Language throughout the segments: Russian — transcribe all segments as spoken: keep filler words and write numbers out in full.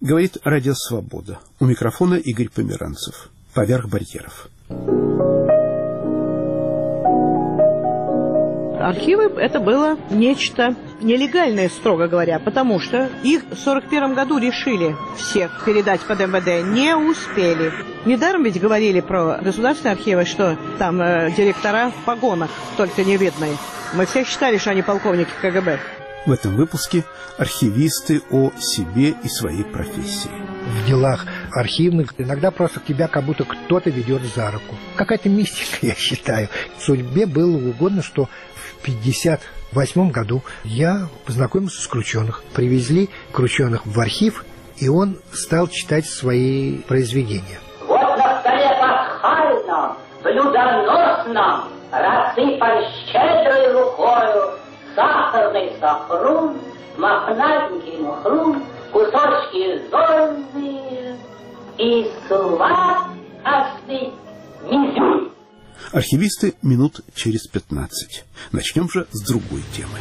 Говорит Радио Свобода. У микрофона Игорь Померанцев. Поверх барьеров. Архивы — это было нечто нелегальное, строго говоря, потому что их в сорок первом году решили всех передать под эм вэ дэ, не успели. Недаром ведь говорили про государственные архивы, что там э, директора в погонах, только не видные. Мы все считали, что они полковники ка гэ бэ. В этом выпуске архивисты о себе и своей профессии. В делах архивных иногда просто тебя как будто кто-то ведет за руку. Какая-то мистика, я считаю. Судьбе было угодно, что в пятьдесят восьмом году я познакомился с Крученых. Привезли Крученых в архив, и он стал читать свои произведения. Вот на столе пасхальном, блюдоносном, рассыпан щедрой рукою сахарный сахрун, мохнатенький мухрун, кусочки зольные и сладостный мизюль. Архивисты минут через пятнадцать. Начнем же с другой темы.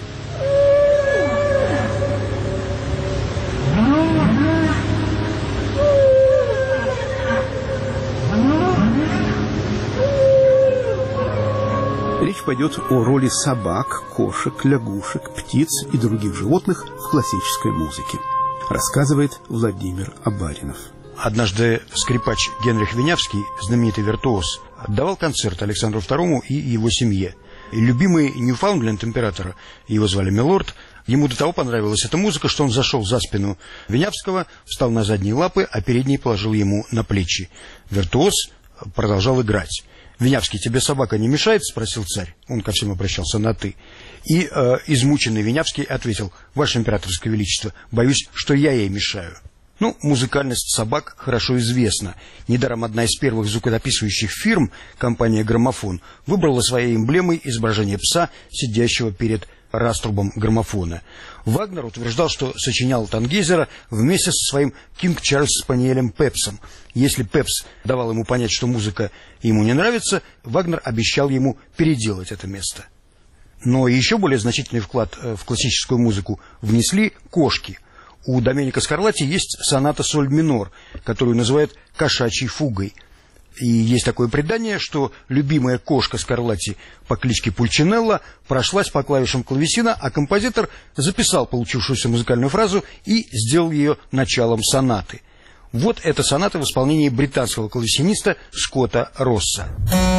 Речь пойдет о роли собак, кошек, лягушек, птиц и других животных в классической музыке. Рассказывает Владимир Абаринов. Однажды скрипач Генрих Винявский, знаменитый виртуоз, отдавал концерт Александру второму и его семье. И любимый Ньюфаундленд императора, его звали Милорд, ему до того понравилась эта музыка, что он зашел за спину Винявского, встал на задние лапы, а передние положил ему на плечи. Виртуоз продолжал играть. «Винявский, тебе собака не мешает?» — спросил царь. Он ко всем обращался на «ты». И э, измученный Винявский ответил: «Ваше императорское величество, боюсь, что я ей мешаю». Ну, музыкальность собак хорошо известна. Недаром одна из первых звукозаписывающих фирм, компания «Граммофон», выбрала своей эмблемой изображение пса, сидящего перед раструбом граммофона. Вагнер утверждал, что сочинял Тангейзера вместе со своим Кинг-Чарльз-спаниелем Пепсом. Если Пепс давал ему понять, что музыка ему не нравится, Вагнер обещал ему переделать это место. Но еще более значительный вклад в классическую музыку внесли кошки. У Доменика Скарлатти есть соната соль минор, которую называют «кошачьей фугой». И есть такое предание, что любимая кошка Скарлатти по кличке Пульчинелла прошлась по клавишам клавесина, а композитор записал получившуюся музыкальную фразу и сделал ее началом сонаты. Вот эта соната в исполнении британского клавесиниста Скотта Росса.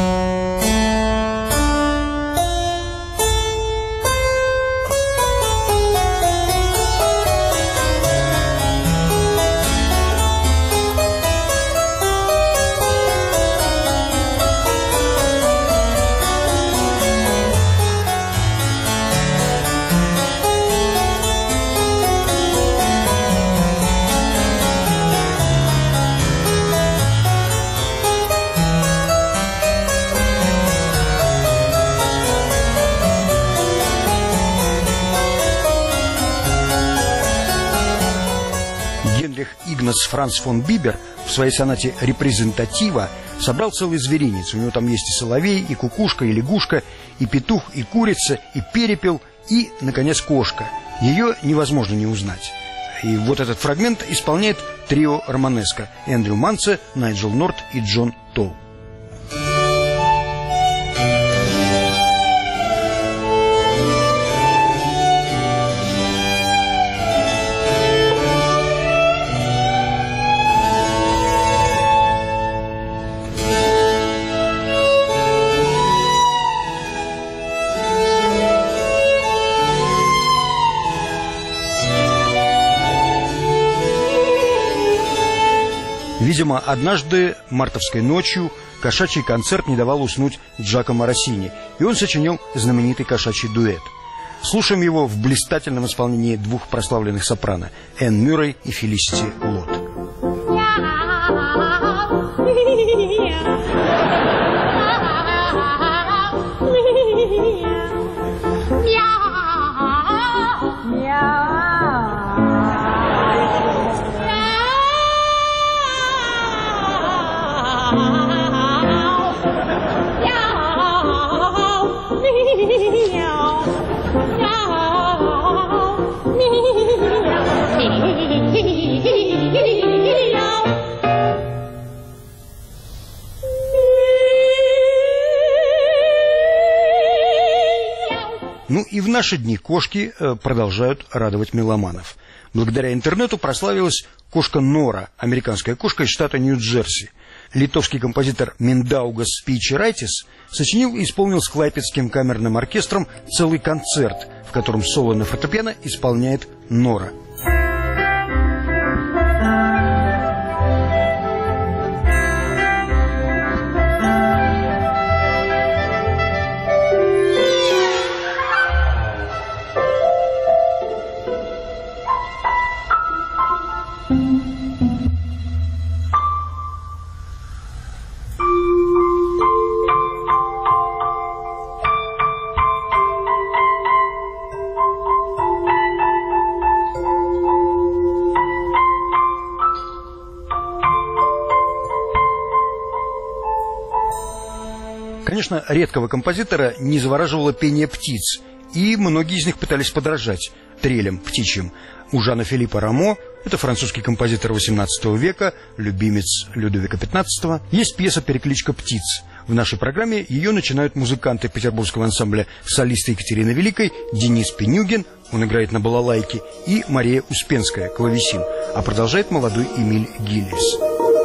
Игнас Франц фон Бибер в своей сонате «Репрезентатива» собрал целый зверинец. У него там есть и соловей, и кукушка, и лягушка, и петух, и курица, и перепел, и, наконец, кошка. Ее невозможно не узнать. И вот этот фрагмент исполняет трио романеско: Эндрю Манце, Найджел Норт и Джон Толл. Видимо, однажды мартовской ночью кошачий концерт не давал уснуть Джакомо Россини, и он сочинил знаменитый кошачий дуэт. Слушаем его в блистательном исполнении двух прославленных сопрано — Энн Мюррей и Фелисити Лот. Meow. и в наши дни кошки продолжают радовать меломанов. Благодаря интернету прославилась кошка Нора, американская кошка из штата Нью-Джерси. Литовский композитор Миндаугас Спейчерайтис сочинил и исполнил с Клайпедским камерным оркестром целый концерт, в котором соло на фортепиано исполняет Нора. Конечно, редкого композитора не завораживало пение птиц, и многие из них пытались подражать трелям птичьим. У Жана Филиппа Рамо, это французский композитор восемнадцатого века, любимец Людовика пятнадцатого, есть пьеса «Перекличка птиц». В нашей программе ее начинают музыканты петербургского ансамбля солисты Екатерины Великой, Денис Пенюгин, он играет на балалайке, и Мария Успенская, клавесин, а продолжает молодой Эмиль Гиллис.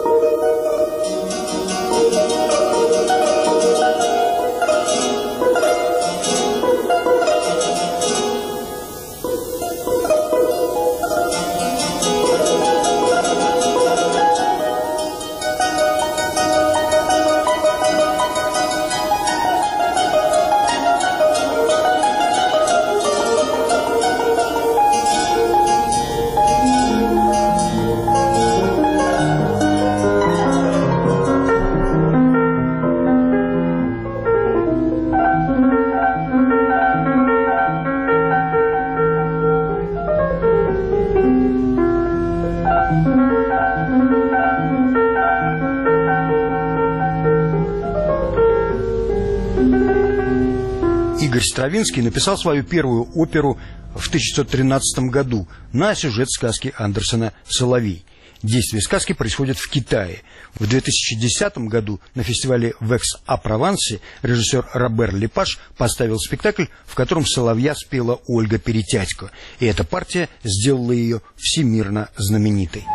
Игорь Стравинский написал свою первую оперу в тысяча девятьсот тринадцатом году на сюжет сказки Андерсена «Соловей». Действие сказки происходит в Китае. В две тысячи десятом году на фестивале в Экс-А-Провансе режиссер Робер Лепаш поставил спектакль, в котором соловья спела Ольга Перетятько, и эта партия сделала ее всемирно знаменитой.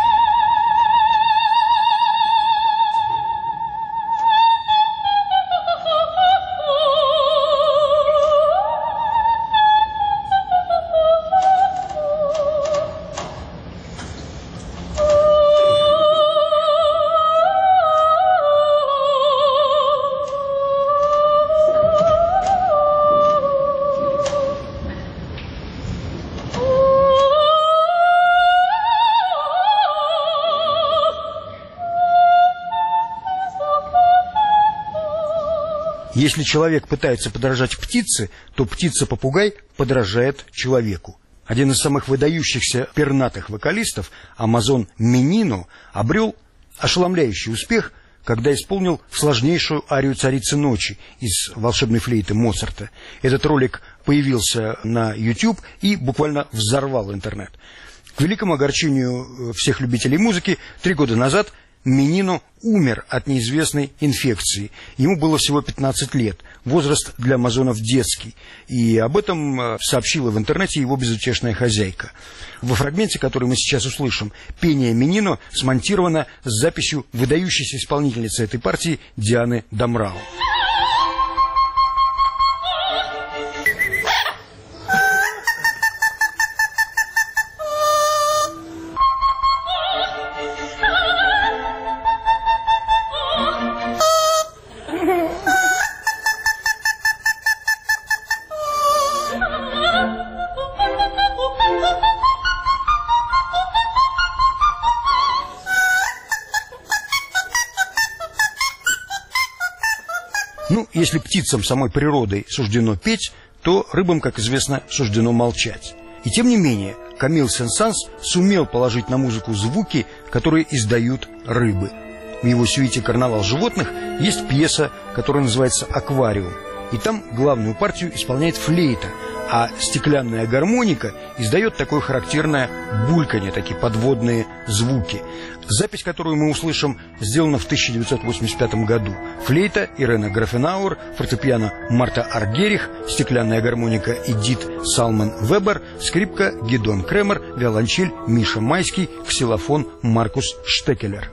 Если человек пытается подражать птице, то птица-попугай подражает человеку. Один из самых выдающихся пернатых вокалистов, амазон Менино, обрел ошеломляющий успех, когда исполнил сложнейшую арию «Царицы ночи» из «Волшебной флейты» Моцарта. Этот ролик появился на YouTube и буквально взорвал интернет. К великому огорчению всех любителей музыки, три года назад Менино умер от неизвестной инфекции. Ему было всего пятнадцать лет. Возраст для амазонов детский. И об этом сообщила в интернете его безутешная хозяйка. Во фрагменте, который мы сейчас услышим, пение Менино смонтировано с записью выдающейся исполнительницы этой партии Дианы Дамрау. Ну, если птицам самой природой суждено петь, то рыбам, как известно, суждено молчать. И тем не менее, Камиль Сен-Санс сумел положить на музыку звуки, которые издают рыбы. В его сюите «Карнавал животных» есть пьеса, которая называется «Аквариум». И там главную партию исполняет флейта, а стеклянная гармоника издает такое характерное бульканье, такие подводные звуки. Запись, которую мы услышим, сделана в тысяча девятьсот восемьдесят пятом году. Флейта Ирена Графенауэр, фортепиано Марта Аргерих, стеклянная гармоника Эдит Салман Вебер, скрипка Гидон Кремер, виолончель Миша Майский, ксилофон Маркус Штекелер.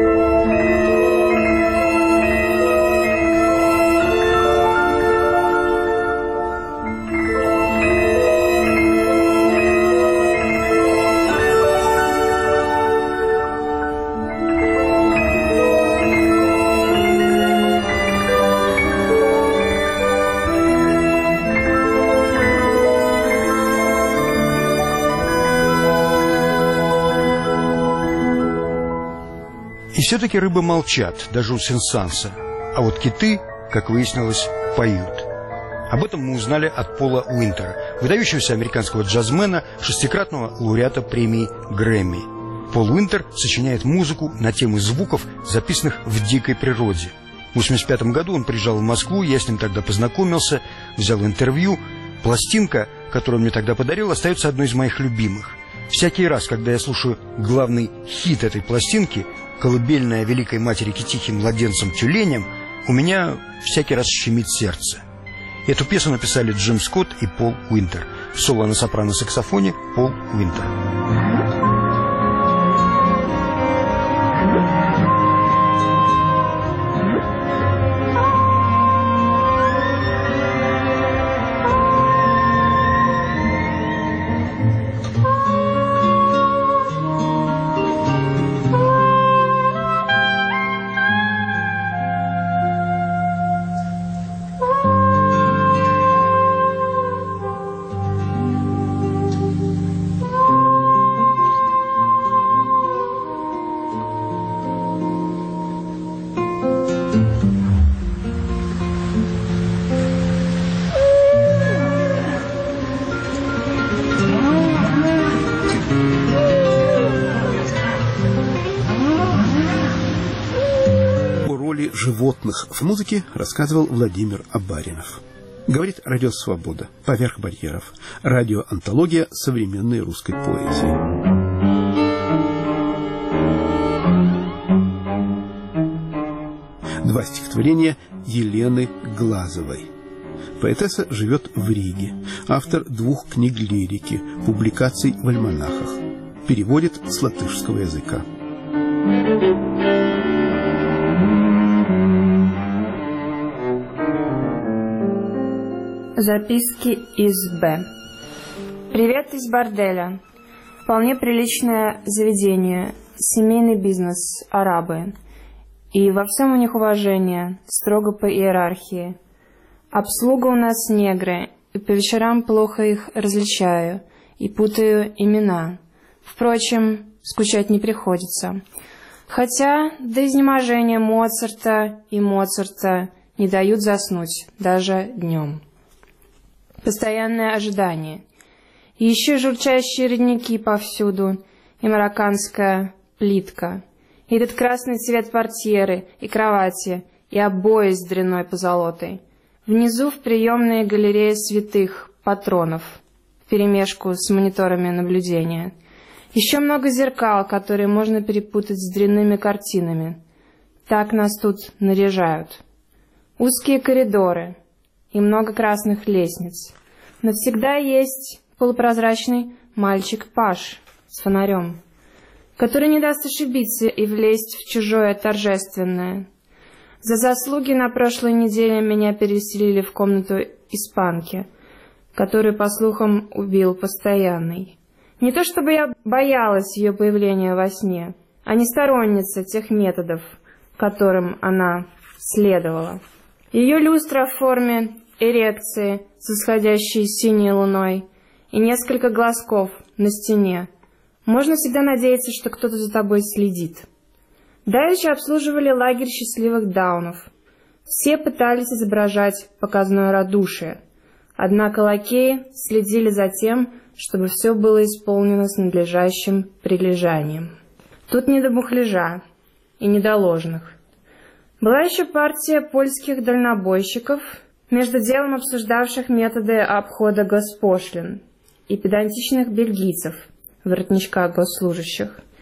И все-таки рыбы молчат, даже у Сен-Санса. А вот киты, как выяснилось, поют. Об этом мы узнали от Пола Уинтера, выдающегося американского джазмена, шестикратного лауреата премии Грэмми. Пол Уинтер сочиняет музыку на темы звуков, записанных в дикой природе. В восемьдесят пятом году он приезжал в Москву, я с ним тогда познакомился, взял интервью. Пластинка, которую он мне тогда подарил, остается одной из моих любимых. Всякий раз, когда я слушаю главный хит этой пластинки, колыбельная Великой Матери Китихи младенцам-тюленям, у меня всякий раз щемит сердце. Эту песню написали Джим Скотт и Пол Уинтер. Соло на сопрано-саксофоне Пол Уинтер. Животных в музыке рассказывал Владимир Абаринов. Говорит Радио Свобода. Поверх барьеров. Радиоантология современной русской поэзии. Два стихотворения Елены Глазовой. Поэтесса живет в Риге. Автор двух книг лирики, публикаций в альманахах. Переводит с латышского языка. Записки из Б. Привет из борделя. Вполне приличное заведение, семейный бизнес, арабы. И во всем у них уважение, строго по иерархии. Обслуга у нас негры, и по вечерам плохо их различаю, и путаю имена. Впрочем, скучать не приходится. Хотя до изнеможения Моцарта и Моцарта не дают заснуть, даже днем. Постоянное ожидание. И еще журчащие родники повсюду, и марокканская плитка, и этот красный цвет портьеры, и кровати, и обои с дрянной позолотой. Внизу в приемной галерея святых патронов, вперемешку с мониторами наблюдения. Еще много зеркал, которые можно перепутать с дрянными картинами. Так нас тут наряжают. Узкие коридоры и много красных лестниц. Но всегда есть полупрозрачный мальчик Паш с фонарем, который не даст ошибиться и влезть в чужое торжественное. За заслуги на прошлой неделе меня переселили в комнату испанки, которую, по слухам, убил постоянный. Не то чтобы я боялась ее появления во сне, а не сторонница тех методов, которым она следовала. Ее люстра в форме эрекции с восходящей синей луной и несколько глазков на стене. Можно всегда надеяться, что кто-то за тобой следит. Давеча обслуживали лагерь счастливых даунов. Все пытались изображать показное радушие, однако лакеи следили за тем, чтобы все было исполнено с надлежащим прилежанием. Тут не до мухляжа и не до ложных. Была еще партия польских дальнобойщиков, между делом обсуждавших методы обхода госпошлин, и педантичных бельгийцев, воротничка госслужащих.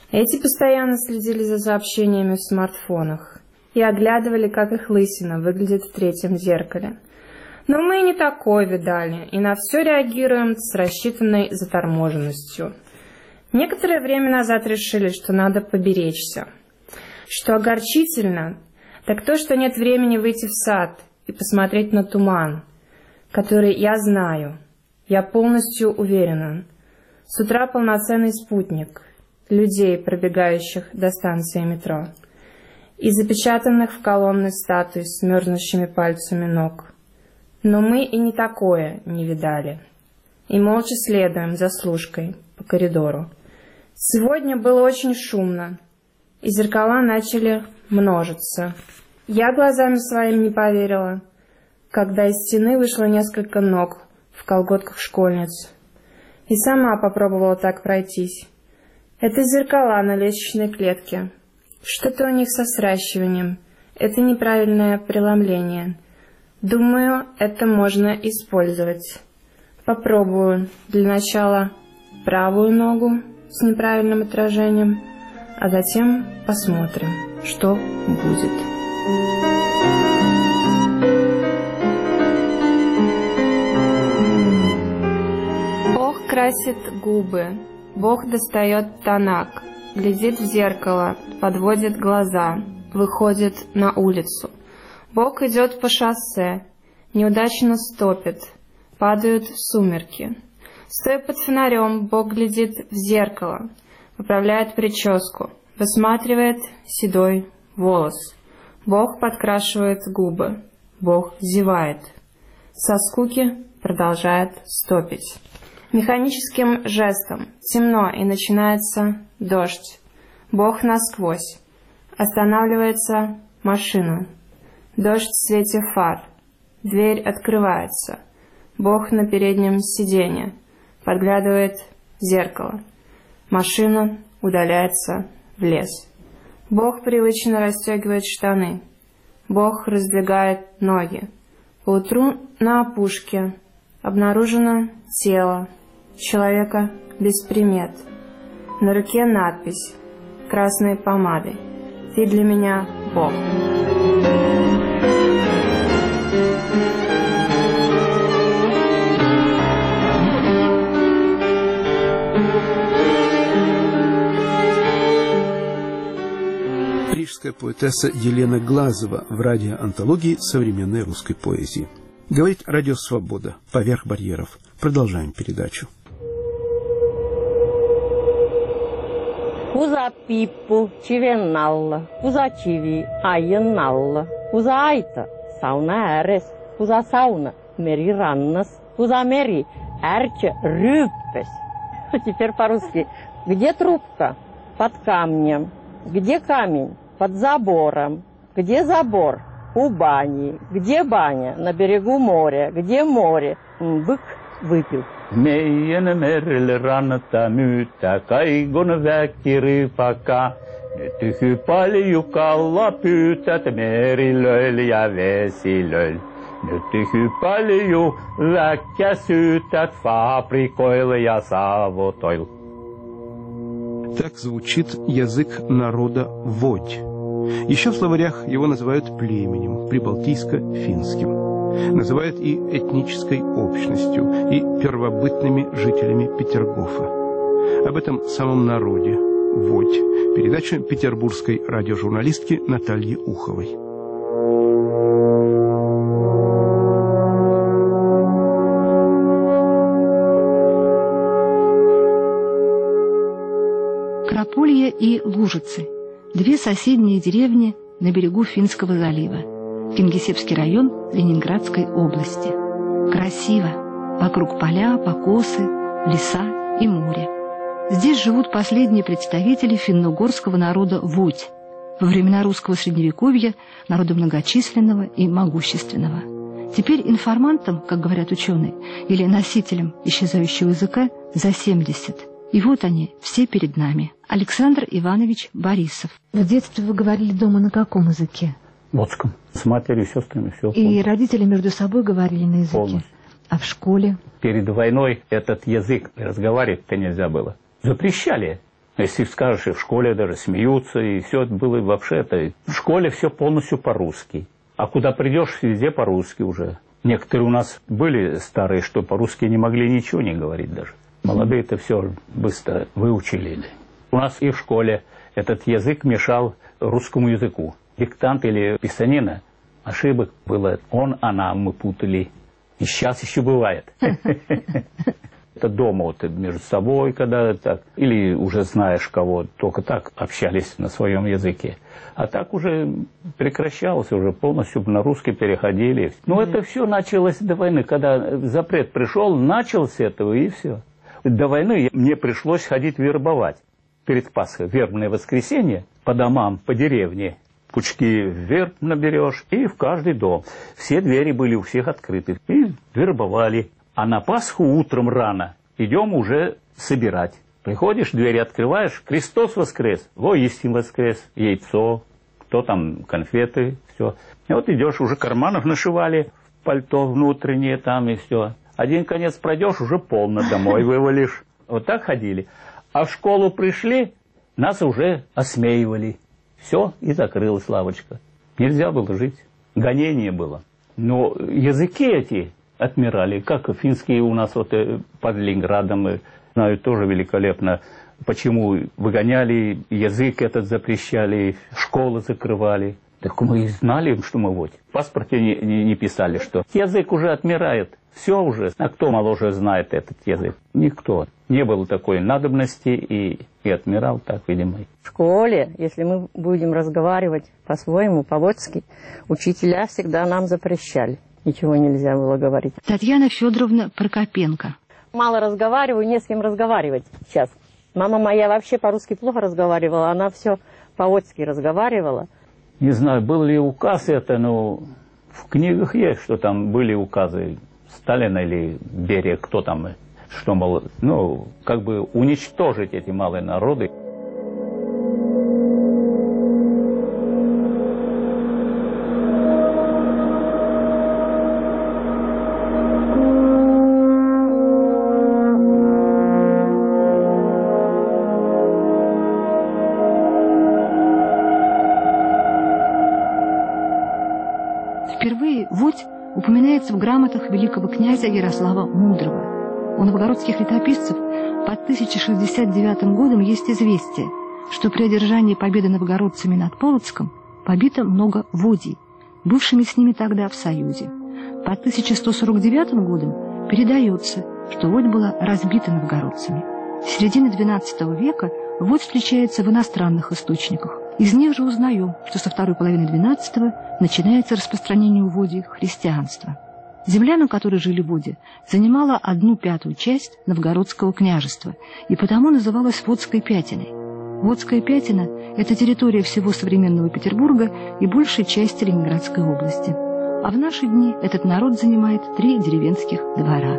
Эти постоянно следили за сообщениями в смартфонах и оглядывали, как их лысина выглядит в третьем зеркале. Но мы не такое видали, и на все реагируем с рассчитанной заторможенностью. Некоторое время назад решили, что надо поберечься. Что огорчительно, так то, что нет времени выйти в сад и посмотреть на туман, который я знаю, я полностью уверена. С утра полноценный спутник людей, пробегающих до станции метро, и запечатанных в колонны статуй с мерзнущими пальцами ног. Но мы и не такое не видали. И молча следуем за служкой по коридору. Сегодня было очень шумно, и зеркала начали множиться. Я глазами своим не поверила, когда из стены вышло несколько ног в колготках школьниц. И сама попробовала так пройтись. Это зеркала на лестничной клетке. Что-то у них со сращиванием. Это неправильное преломление. Думаю, это можно использовать. Попробую для начала правую ногу с неправильным отражением, а затем посмотрим, что будет. Бог красит губы, Бог достает тонак, глядит в зеркало, подводит глаза, выходит на улицу. Бог идет по шоссе, неудачно стопит, падают сумерки. Стоя под фонарем, Бог глядит в зеркало, поправляет прическу, высматривает седой волос. Бог подкрашивает губы, Бог зевает. Со скуки продолжает стопить. Механическим жестом темно, и начинается дождь. Бог насквозь. Останавливается машина. Дождь в свете фар. Дверь открывается. Бог на переднем сиденье. Подглядывает в зеркало. Машина удаляется в лес. Бог привычно расстегивает штаны. Бог раздвигает ноги. Поутру на опушке обнаружено тело человека без примет. На руке надпись красной помадой: «Ты для меня Бог». Рижская поэтесса Елена Глазова в радиоантологии современной русской поэзии. Говорит Радио Свобода. Поверх барьеров. Продолжаем передачу. Куза пиппу чивенналла, куза чиви айенналла, куза айта сауна эрес, куза сауна мери раннас, куза мери эрче рюппес. Теперь по-русски. Где трубка? Под камнем. Где камень? Под забором. Где забор? У бани. Где баня? На берегу моря. Где море? Бык выпил. Meidän merelle rannattaa myyttää kaigon väkkiripakka. Nyt tyhy paljon kalla pyytät merilöillä ja vesilöillä. Nyt tyhy paljon väkkä syytät fabrikoilla ja savotoilla. Так звучит язык народа Водь. Еще в словарях его называют племенем, прибалтийско-финским. Называют и этнической общностью, и первобытными жителями Петергофа. Об этом самом народе Водь. Передача петербургской радиожурналистки Натальи Уховой. Краполье и Лужицы – две соседние деревни на берегу Финского залива. Кингисеппский район Ленинградской области. Красиво. Вокруг поля, покосы, леса и море. Здесь живут последние представители финно-угорского народа Водь. Во времена русского средневековья народа многочисленного и могущественного. Теперь информантом, как говорят ученые, или носителем исчезающего языка за семьдесят. И вот они, все перед нами. Александр Иванович Борисов. В детстве вы говорили дома на каком языке? Водском. С матерью, сестрами все. И родители между собой говорили на языке? Полностью. А в школе? Перед войной этот язык разговаривать-то нельзя было. Запрещали. Если скажешь, и в школе даже смеются, и все это было вообще это. В школе все полностью по-русски. А куда придешь, везде по-русски уже. Некоторые у нас были старые, что по-русски не могли ничего не говорить даже. Молодые это все быстро выучили. У нас и в школе этот язык мешал русскому языку. Диктант или писанина, ошибок было. Он, она, мы путали. И сейчас еще бывает. Это дома вот между собой, когда так, или уже знаешь кого, только так общались на своем языке. А так уже прекращалось, уже полностью на русский переходили. Но это все началось до войны, когда запрет пришел, начал с этого и все. До войны мне пришлось ходить вербовать перед Пасхой, вербное воскресенье, по домам, по деревне. Пучки верб наберешь и в каждый дом. Все двери были у всех открыты. И вербовали. А на Пасху утром рано идем уже собирать. Приходишь, двери открываешь, Христос воскрес, воистину воскрес, яйцо, кто там, конфеты, все. И вот идешь, уже карманов нашивали, пальто внутреннее там и все. Один конец пройдешь, уже полно домой вывалишь. Вот так ходили. А в школу пришли, нас уже осмеивали. Все, и закрылась лавочка. Нельзя было жить. Гонение было. Но языки эти отмирали. Как финские у нас вот под Ленинградом, знаю, тоже великолепно. Почему выгоняли, язык этот запрещали, школы закрывали. Так мы и знали, что мы вот. В паспорте не, не, не писали, что язык уже отмирает. Все уже. А кто моложе знает этот язык? Никто. Не было такой надобности и, и отмирал так, видимо. В школе, если мы будем разговаривать по-своему, по-водски, учителя всегда нам запрещали. Ничего нельзя было говорить. Татьяна Федоровна Прокопенко. Мало разговариваю, не с кем разговаривать сейчас. Мама моя вообще по-русски плохо разговаривала, она все по-водски разговаривала. Не знаю, был ли указ это, но в книгах есть, что там были указы Сталина или Берия, кто там, что, мол, ну, как бы уничтожить эти малые народы. Впервые Водь упоминается в грамотах великого князя Ярослава Мудрого. У новгородских летописцев под тысяча шестьдесят девятым годом есть известие, что при одержании победы новгородцами над Полоцком побито много водий, бывшими с ними тогда в союзе. Под тысяча сто сорок девятым годом передается, что Водь была разбита новгородцами. С середины двенадцатого века Водь встречается в иностранных источниках. Из них же узнаем, что со второй половины двенадцатого начинается распространение у Води христианства. Земля, на которой жили води, занимала одну пятую часть новгородского княжества и потому называлась Водской Пятиной. Водская Пятина – это территория всего современного Петербурга и большей части Ленинградской области. А в наши дни этот народ занимает три деревенских двора.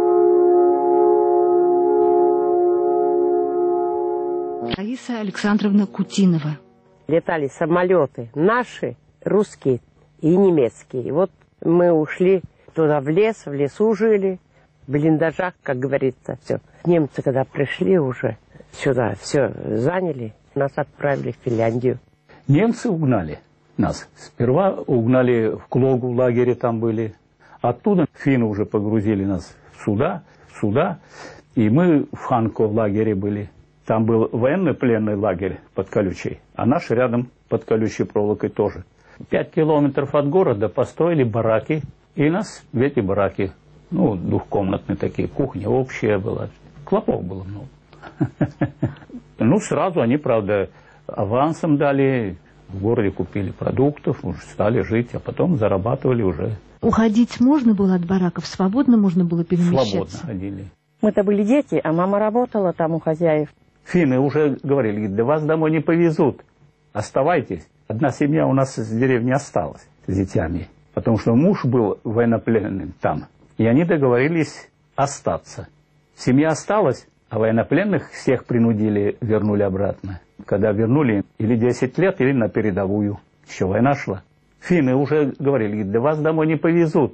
Раиса Александровна Кутинова. Летали самолеты наши, русские и немецкие. И вот мы ушли туда в лес, в лесу жили, в блиндажах, как говорится, все. Немцы, когда пришли уже сюда, все заняли, нас отправили в Финляндию. Немцы угнали нас. Сперва угнали в Клогу, в лагере там были. Оттуда финны уже погрузили нас в суда, в суда, и мы в Ханко в лагере были. Там был военный пленный лагерь под Колючей, а наш рядом под колючей проволокой тоже. Пять километров от города построили бараки, и нас в эти бараки, ну, двухкомнатные такие, кухня общая была, клопов было много. Ну, сразу они, правда, авансом дали, в городе купили продуктов, уже стали жить, а потом зарабатывали уже. Уходить можно было от бараков, свободно можно было перемещаться? Свободно ходили. Мы-то были дети, а мама работала там у хозяев. Финны уже говорили, да вас домой не повезут, оставайтесь. Одна семья у нас из деревни осталась с детьми, потому что муж был военнопленным там, и они договорились остаться. Семья осталась, а военнопленных всех принудили, вернули обратно. Когда вернули, или десять лет, или на передовую. Еще война шла. Финны уже говорили, да вас домой не повезут,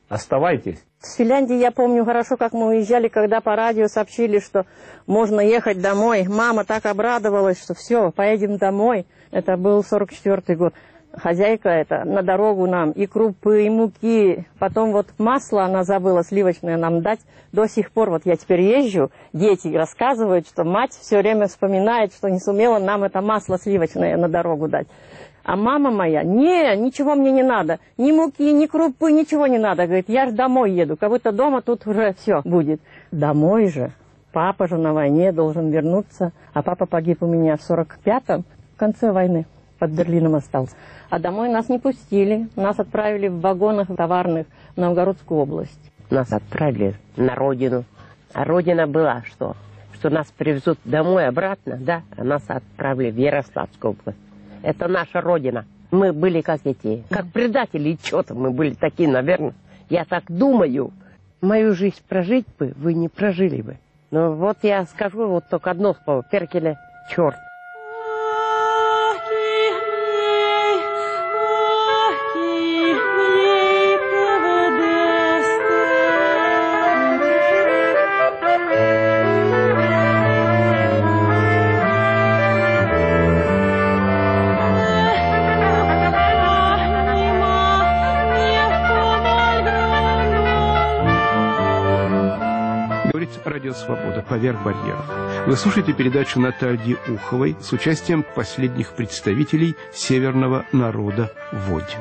Оставайтесь. С Финляндии я помню хорошо, как мы уезжали, когда по радио сообщили, что можно ехать домой. Мама так обрадовалась, что все, поедем домой. Это был сорок четвёртый год. Хозяйка это на дорогу нам и крупы, и муки. Потом вот масло она забыла сливочное нам дать. До сих пор вот я теперь езжу, дети рассказывают, что мать все время вспоминает, что не сумела нам это масло сливочное на дорогу дать. А мама моя, не, ничего мне не надо, ни муки, ни крупы, ничего не надо. Говорит, я же домой еду, как будто дома тут уже все будет. Домой же. Папа же на войне должен вернуться, а папа погиб у меня в сорок пятом, в конце войны, под Берлином остался. А домой нас не пустили, нас отправили в вагонах товарных в Новгородскую область. Нас отправили на родину. А родина была что? Что нас привезут домой обратно, да? А нас отправили в Ярославскую область. Это наша родина. Мы были как эти, как предатели, что-то мы были такие, наверное. Я так думаю. Мою жизнь прожить бы, вы не прожили бы. Но вот я скажу вот только одно слово. Перкеле черт. Радио «Свобода. Поверх барьеров». Вы слушаете передачу Натальи Уховой с участием последних представителей северного народа Водь.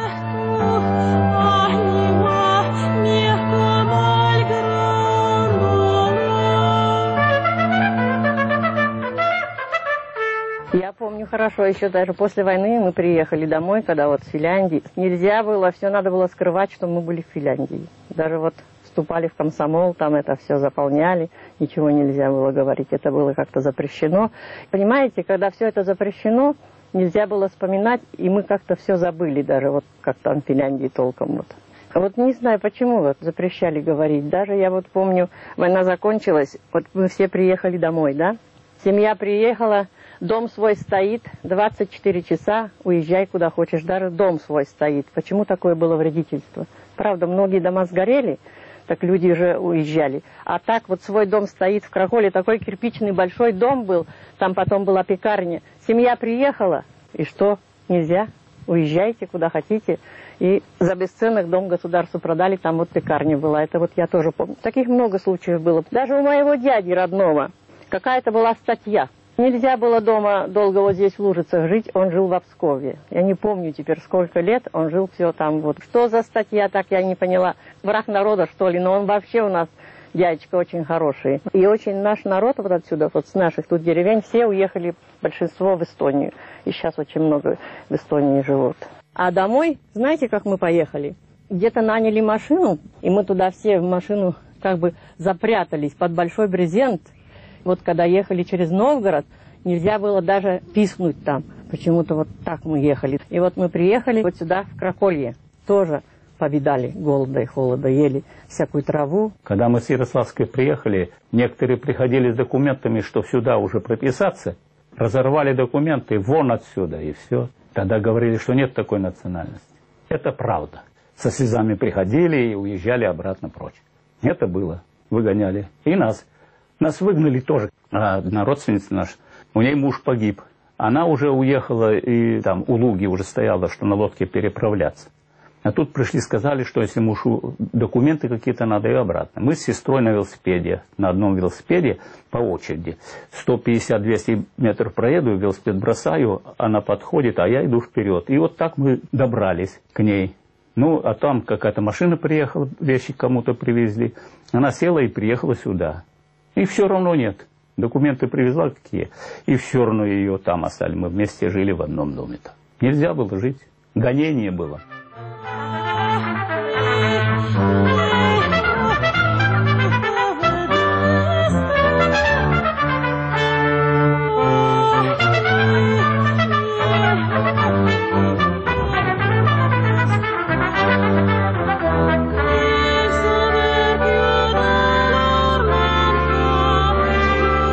Я помню хорошо, еще даже после войны мы приехали домой, когда вот в Финляндии. Нельзя было, все надо было скрывать, что мы были в Финляндии. Даже вот вступали в комсомол, там это все заполняли, ничего нельзя было говорить, это было как-то запрещено. Понимаете, когда все это запрещено, нельзя было вспоминать, и мы как-то все забыли даже, вот как там в Финляндии толком. Вот. Вот не знаю, почему вот запрещали говорить. Даже я вот помню, война закончилась, вот мы все приехали домой, да? Семья приехала, дом свой стоит, двадцать четыре часа, уезжай куда хочешь, даже дом свой стоит. Почему такое было вредительство? Правда, многие дома сгорели, так люди уже уезжали. А так вот свой дом стоит в Крахоле, такой кирпичный большой дом был, там потом была пекарня. Семья приехала, и что? Нельзя, уезжайте куда хотите. И за бесценок дом государству продали, там вот пекарня была, это вот я тоже помню. Таких много случаев было. Даже у моего дяди родного какая-то была статья. Нельзя было дома долго вот здесь в Лужицах жить, он жил в Пскове. Я не помню теперь сколько лет, он жил все там вот. Что за статья, так я не поняла. Враг народа, что ли, но он вообще у нас, дядечка, очень хороший. И очень наш народ вот отсюда, вот с наших тут деревень, все уехали, большинство в Эстонию. И сейчас очень много в Эстонии живут. А домой, знаете, как мы поехали? Где-то наняли машину, и мы туда все в машину как бы запрятались под большой брезент. Вот когда ехали через Новгород, нельзя было даже пискнуть там. Почему-то вот так мы ехали. И вот мы приехали вот сюда, в Краколье. Тоже повидали голода и холода, ели всякую траву. Когда мы с Ярославской приехали, некоторые приходили с документами, что сюда уже прописаться. Разорвали документы, вон отсюда, и все. Тогда говорили, что нет такой национальности. Это правда. Со слезами приходили и уезжали обратно прочь. Это было. Выгоняли. И нас. Нас выгнали тоже. А одна родственница наша, у ней муж погиб. Она уже уехала, и там у Луги уже стояла, что на лодке переправляться. А тут пришли, сказали, что если мужу документы какие-то надо, и обратно. Мы с сестрой на велосипеде, на одном велосипеде по очереди. сто пятьдесят - двести метров проеду, велосипед бросаю, она подходит, а я иду вперед. И вот так мы добрались к ней. Ну, а там какая-то машина приехала, вещи кому-то привезли. Она села и приехала сюда. И все равно нет. Документы привезла какие. И все равно ее там оставили. Мы вместе жили в одном доме-то. Нельзя было жить. Гонение было.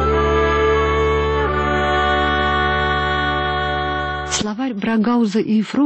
Словарь Брагауза и Ефрона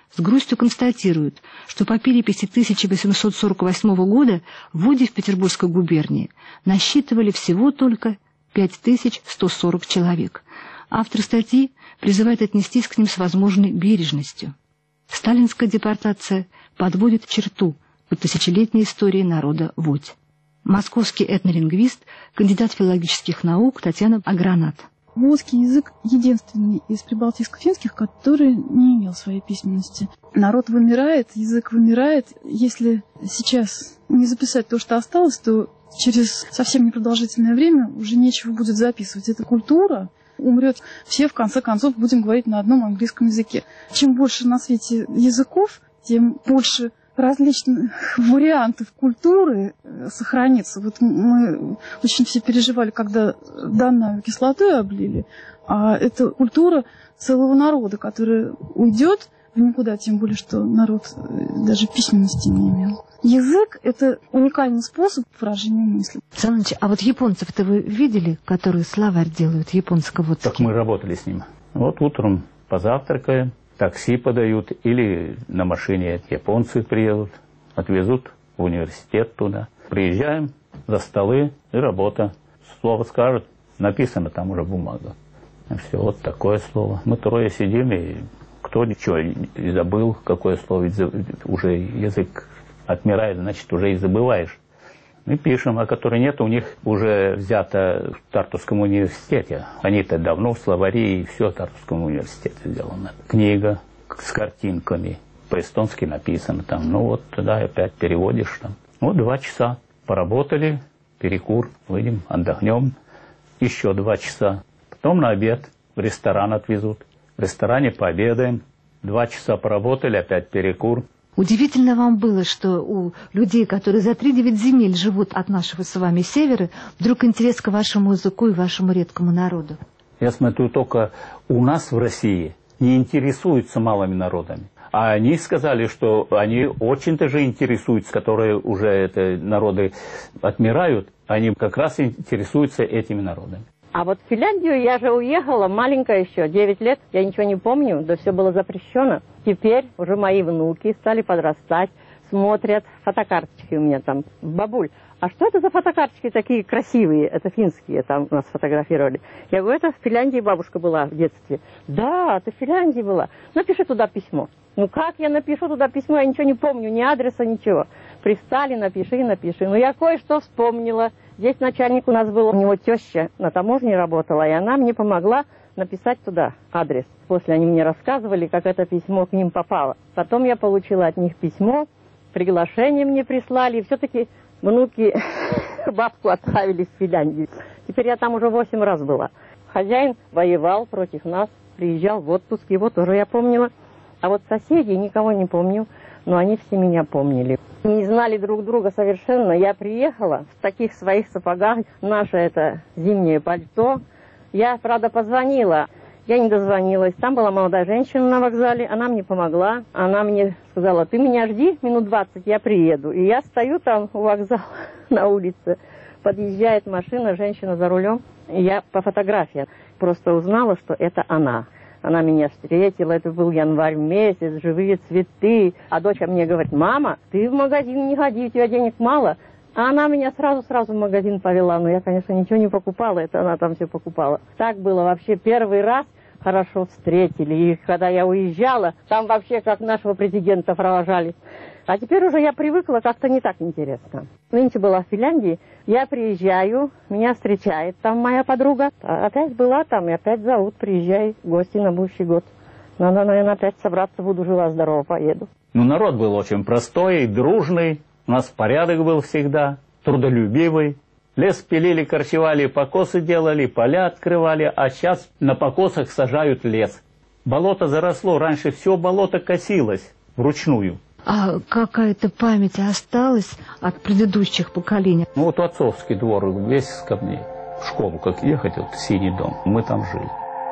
с грустью констатируют, что по переписи тысяча восемьсот сорок восьмого года води в Петербургской губернии насчитывали всего только пять тысяч сто сорок человек. Автор статьи призывает отнестись к ним с возможной бережностью. Сталинская депортация подводит черту под тысячелетней историей народа Водь. Московский этнолингвист, кандидат филологических наук Татьяна Агранат. Водский язык единственный из прибалтийско-финских, который не имел своей письменности. Народ вымирает, язык вымирает. Если сейчас не записать то, что осталось, то через совсем непродолжительное время уже нечего будет записывать. Эта культура умрет. Все, в конце концов, будем говорить на одном английском языке. Чем больше на свете языков, тем больше различных вариантов культуры сохранится. Вот мы очень все переживали, когда Данную кислотой облили, а это культура целого народа, которая уйдет в никуда, тем более, что народ даже письменности не имел. Язык – это уникальный способ выражения мысли. Александр Ильич, а вот японцев-то вы видели, которые словарь делают, японского водки? Так мы работали с ним. Вот утром позавтракаем, такси подают, или на машине японцы приедут, отвезут в университет туда. Приезжаем, за столы, и работа. Слово скажут, написано там уже бумага. И все, вот такое слово. Мы трое сидим, и кто ничего и забыл, какое слово, уже язык отмирает, значит, уже и забываешь. Мы пишем, а которые нет, у них уже взято в Тартусском университете. Они-то давно в словаре, и все в Тартусском университете сделано. Книга с картинками, по-эстонски написано там. Ну вот туда опять переводишь там. Вот два часа поработали, перекур, выйдем, отдохнем. Еще два часа. Потом на обед в ресторан отвезут. В ресторане пообедаем. Два часа поработали, опять перекур. Удивительно вам было, что у людей, которые за три-девять земель живут от нашего с вами севера, вдруг интерес к вашему языку и вашему редкому народу? Я смотрю, только у нас в России не интересуются малыми народами. А они сказали, что они очень даже интересуются, которые уже это, народы отмирают, они как раз интересуются этими народами. А вот в Финляндию я же уехала, маленькая еще, девять лет, я ничего не помню, да все было запрещено. Теперь уже мои внуки стали подрастать, смотрят, фотокарточки у меня там. Бабуль, а что это за фотокарточки такие красивые? Это финские, там нас фотографировали. Я говорю, это в Финляндии бабушка была в детстве. Да, это в Финляндии была. Напиши туда письмо. Ну как я напишу туда письмо, я ничего не помню, ни адреса, ничего. Пристали, напиши, напиши. Ну я кое-что вспомнила. Здесь начальник у нас был, у него теща на таможне работала, и она мне помогла написать туда адрес. После они мне рассказывали, как это письмо к ним попало. Потом я получила от них письмо, приглашение мне прислали, и все-таки внуки бабку отправили в Финляндию. Теперь я там уже восемь раз была. Хозяин воевал против нас, приезжал в отпуск, его тоже я помнила. А вот соседей никого не помню, но они все меня помнили. Не знали друг друга совершенно. Я приехала в таких своих сапогах, наше это зимнее пальто. Я, правда, позвонила, я не дозвонилась. Там была молодая женщина на вокзале, она мне помогла. Она мне сказала, ты меня жди минут двадцать, я приеду. И я стою там у вокзала на улице. Подъезжает машина, женщина за рулем. И я по фотографии просто узнала, что это она. Она меня встретила, это был январь месяц, живые цветы. А дочка мне говорит, мама, ты в магазин не ходи, у тебя денег мало. А она меня сразу-сразу в магазин повела. Но я, конечно, ничего не покупала, это она там все покупала. Так было вообще первый раз, хорошо встретили. И когда я уезжала, там вообще как нашего президента провожали. А теперь уже я привыкла, как-то не так интересно. Нынче была в Финляндии, я приезжаю, меня встречает там моя подруга. Опять была там, и опять зовут, приезжай в гости на будущий год. Надо, наверное, опять собраться, буду жива-здорова, поеду. Ну, народ был очень простой, дружный, у нас порядок был всегда, трудолюбивый. Лес пилили, корчевали, покосы делали, поля открывали, а сейчас на покосах сажают лес. Болото заросло, раньше все болото косилось вручную. А какая-то память осталась от предыдущих поколений? Ну вот отцовский двор весь из камней. В школу, как ехать, вот синий дом, мы там жили.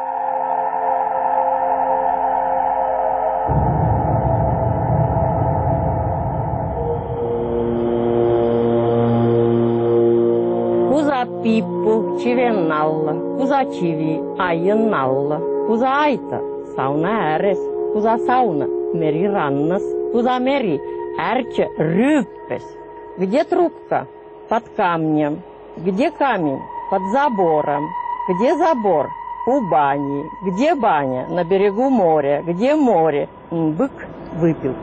Куза пиппу чивенналла, куза чиви айенналла, куза айта сауна эрес, куза сауна мери раннас, уза мери, эрче рюппес. Где трубка? Под камнем. Где камень? Под забором. Где забор? У бани. Где баня? На берегу моря. Где море? Бык выпил.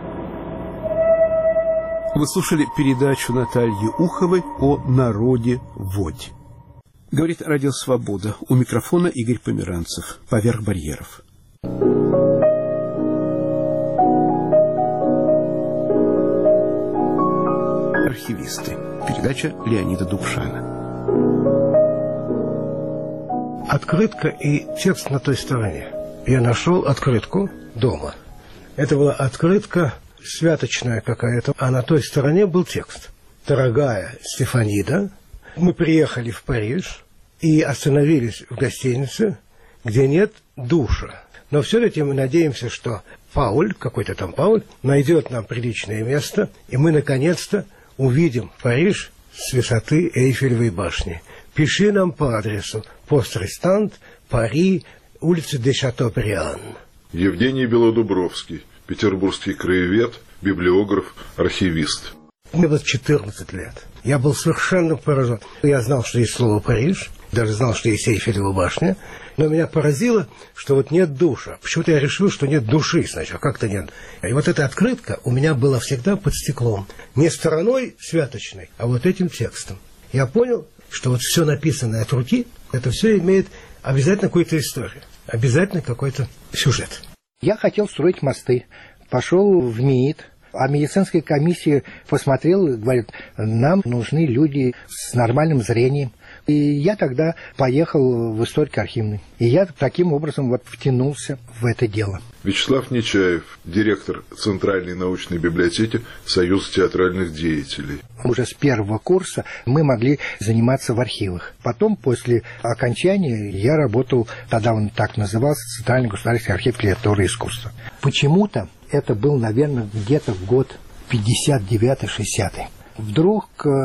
Вы слушали передачу Натальи Уховой о народе Водь. Говорит Радио Свобода. У микрофона Игорь Померанцев. Поверх барьеров. Архивисты. Передача Леонида Дубшана. Открытка и текст на той стороне. Я нашел открытку дома. Это была открытка святочная какая-то, а на той стороне был текст. Дорогая Стефанида, мы приехали в Париж и остановились в гостинице, где нет душа. Но все-таки мы надеемся, что Пауль, какой-то там Пауль, найдет нам приличное место, и мы наконец-то увидим Париж с высоты Эйфелевой башни. Пиши нам по адресу Пост-Рестант, Пари, улица де Шато-Бриан. Евгений Белодубровский, петербургский краевед, библиограф, архивист. Мне было четырнадцать лет. Я был совершенно поражен. Я знал, что есть слово «Париж», даже знал, что есть Эйфелева башня, но меня поразило, что вот нет душа. Почему-то я решил, что нет души сначала, как-то нет. И вот эта открытка у меня была всегда под стеклом. Не стороной святочной, а вот этим текстом. Я понял, что вот все написанное от руки, это все имеет обязательно какую-то историю, обязательно какой-то сюжет. Я хотел строить мосты. Пошел в МИИТ, а медицинская комиссия посмотрела и говорит, нам нужны люди с нормальным зрением. И я тогда поехал в историко-архивный. И я таким образом вот втянулся в это дело. Вячеслав Нечаев, директор Центральной научной библиотеки Союза театральных деятелей. Уже с первого курса мы могли заниматься в архивах. Потом, после окончания, я работал, тогда он так назывался, Центральный государственный архив литературы и искусства. Почему-то это был, наверное, где-то в год пятьдесят девятый шестидесятый. Вдруг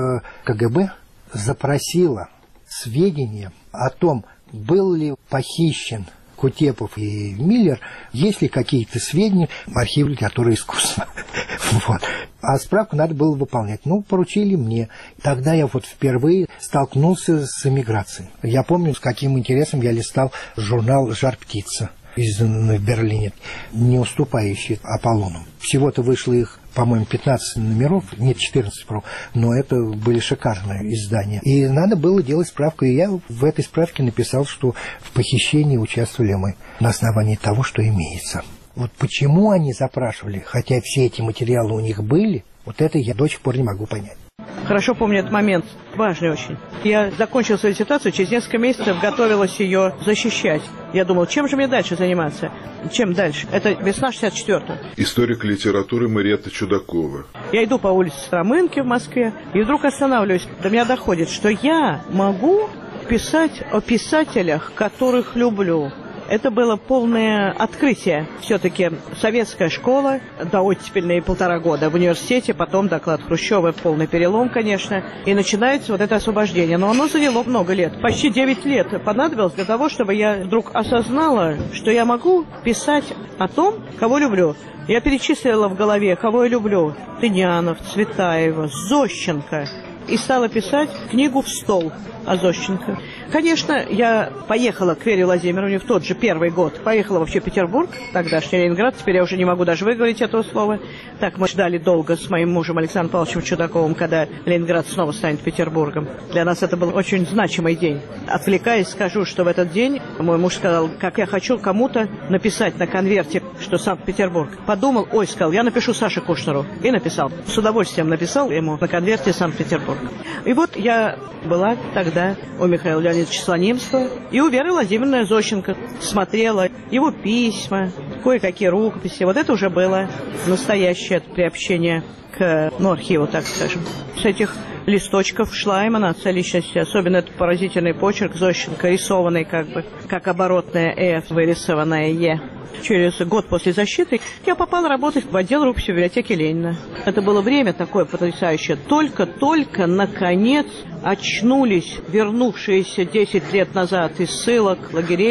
КГБ запросило сведения о том, был ли похищен Кутепов и Миллер, есть ли какие-то сведения в архиве литературы и искусства. Вот. А справку надо было выполнять. Ну, поручили мне. Тогда я вот впервые столкнулся с эмиграцией. Я помню, с каким интересом я листал журнал «Жар-птица», изданный в Берлине, не уступающий Аполлону. Всего-то вышло их, по-моему, пятнадцать номеров, нет, четырнадцать, но это были шикарные издания. И надо было делать справку, и я в этой справке написал, что в похищении участвовали мы на основании того, что имеется. Вот почему они запрашивали, хотя все эти материалы у них были, вот это я до сих пор не могу понять. Хорошо помню этот момент, важный очень. Я закончила свою диссертацию, через несколько месяцев готовилась ее защищать. Я думала, чем же мне дальше заниматься? Чем дальше? Это весна шестьдесят четвёртого. Историк литературы Мариэтта Чудакова. Я иду по улице Стромынки в Москве, и вдруг останавливаюсь. До меня доходит, что я могу писать о писателях, которых люблю. Это было полное открытие. Все-таки советская школа, до оттепельные полтора года в университете, потом доклад Хрущева, полный перелом, конечно, и начинается вот это освобождение. Но оно заняло много лет, почти девять лет понадобилось для того, чтобы я вдруг осознала, что я могу писать о том, кого люблю. Я перечислила в голове, кого я люблю: Тынянов, Цветаева, Зощенко. И стала писать книгу «В стол» о Зощенко. Конечно, я поехала к Вере Владимировне в тот же первый год. Поехала вообще в Петербург, тогдашний Ленинград. Теперь я уже не могу даже выговорить этого слова. Так мы ждали долго с моим мужем Александром Павловичем Чудаковым, когда Ленинград снова станет Петербургом. Для нас это был очень значимый день. Отвлекаясь, скажу, что в этот день мой муж сказал, как я хочу кому-то написать на конверте, что Санкт-Петербург. Подумал, ой, сказал, я напишу Саше Кушнеру. И написал. С удовольствием написал ему на конверте Санкт-Петербург. И вот я была тогда у Михаила Леонидовича Слонимского и у Веры Владимировны Зощенко. Смотрела его письма, кое-какие рукописи. Вот это уже было настоящее приобщение к, ну, архиву, так скажем. С этих листочков шла эманация личности. Особенно этот поразительный почерк Зощенко, рисованный как бы, как оборотное «Ф», вырисованное «Е». Через год после защиты я попала работать в отдел рукописи библиотеки Ленина. Это было время такое потрясающее. Только-только, наконец, очнулись вернувшиеся десять лет назад из ссылок, лагерей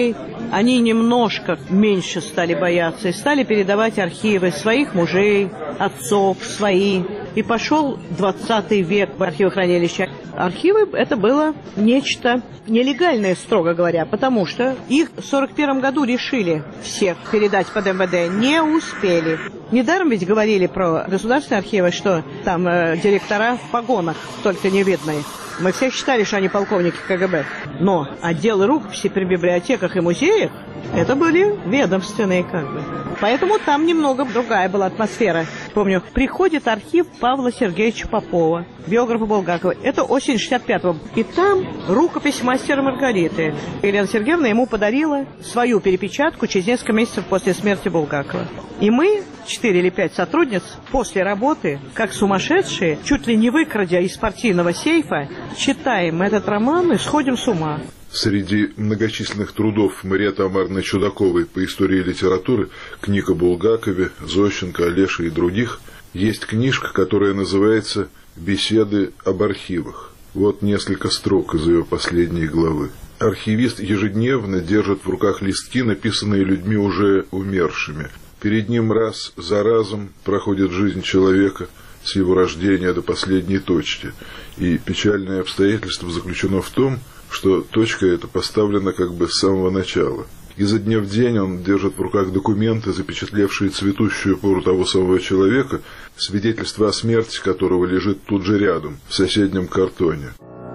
они немножко меньше стали бояться и стали передавать архивы своих мужей, отцов, свои. И пошел двадцатый век в архивохранилище. Архивы — это было нечто нелегальное, строго говоря, потому что их в сорок первом году решили всех передать под эм вэ дэ, не успели. Недаром ведь говорили про государственные архивы, что там э, директора в погонах, только не видно их. Мы все считали, что они полковники ка гэ бэ. Но отделы рукописи при библиотеках и музеях — это были ведомственные как бы. Поэтому там немного другая была атмосфера. Помню, приходит архив Павла Сергеевича Попова, биографа Булгакова. Это осень шестьдесят пятого. И там рукопись «Мастера Маргариты». Елена Сергеевна ему подарила свою перепечатку через несколько месяцев после смерти Булгакова. И мы, четыре или пять сотрудниц, после работы, как сумасшедшие, чуть ли не выкрадя из партийного сейфа, читаем этот роман и сходим с ума. Среди многочисленных трудов Марии Тамаровны Чудаковой по истории литературы, книг о Булгакове, Зощенко, Олеше и других, есть книжка, которая называется «Беседы об архивах». Вот несколько строк из ее последней главы. Архивист ежедневно держит в руках листки, написанные людьми уже умершими. Перед ним раз за разом проходит жизнь человека с его рождения до последней точки. И печальное обстоятельство заключено в том, что точка эта поставлена как бы с самого начала. Изо дня в день он держит в руках документы, запечатлевшие цветущую пору того самого человека, свидетельство о смерти которого лежит тут же рядом, в соседнем картоне.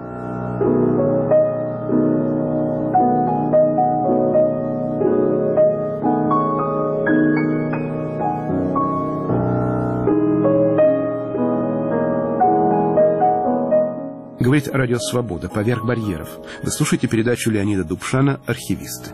Говорит Радио Свобода, «Поверх барьеров». Вы слушаете передачу Леонида Дубшана «Архивисты».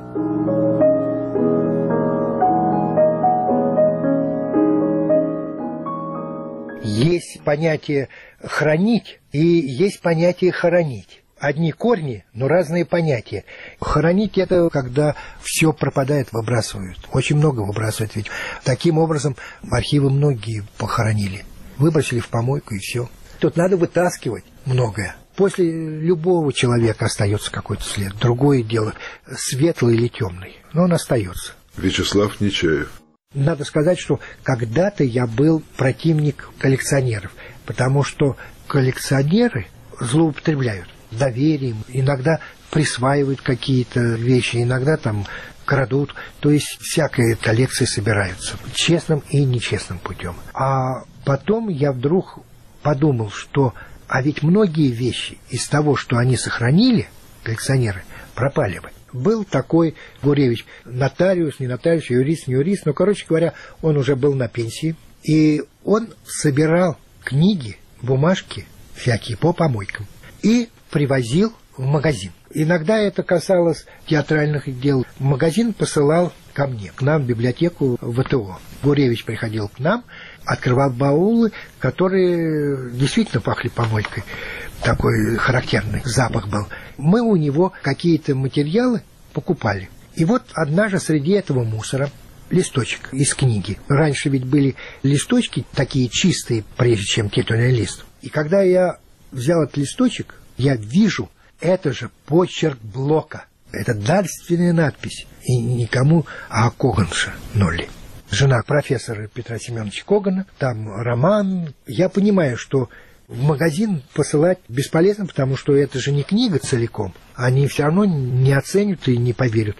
Есть понятие «хранить» и есть понятие «хоронить». Одни корни, но разные понятия. Хоронить — это когда все пропадает, выбрасывают. Очень много выбрасывают. Ведь таким образом архивы многие похоронили. Выбросили в помойку и все. Тут надо вытаскивать многое. После любого человека остается какой-то след. Другое дело, светлый или темный, но он остается. Вячеслав Нечаев. Надо сказать, что когда-то я был противник коллекционеров, потому что коллекционеры злоупотребляют доверием, иногда присваивают какие-то вещи, иногда там крадут, то есть всякие коллекции собираются честным и нечестным путем. А потом я вдруг подумал, что а ведь многие вещи из того, что они сохранили, коллекционеры, пропали бы. Был такой Гуревич, нотариус, не нотариус, юрист, не юрист, но, короче говоря, он уже был на пенсии, и он собирал книги, бумажки всякие по помойкам и привозил в магазин. Иногда это касалось театральных дел. Магазин посылал ко мне, к нам в библиотеку вэ тэ о. Гуревич приходил к нам, открывал баулы, которые действительно пахли помойкой. Такой характерный запах был. Мы у него какие-то материалы покупали. И вот однажды среди этого мусора листочек из книги. Раньше ведь были листочки такие чистые, прежде чем титульный лист. И когда я взял этот листочек, я вижу, это же почерк Блока. Это дарственная надпись. И никому, а Коганша ноль. Жена профессора Петра Семеновича Когана, там роман. Я понимаю, что в магазин посылать бесполезно, потому что это же не книга целиком. Они все равно не оценят и не поверят.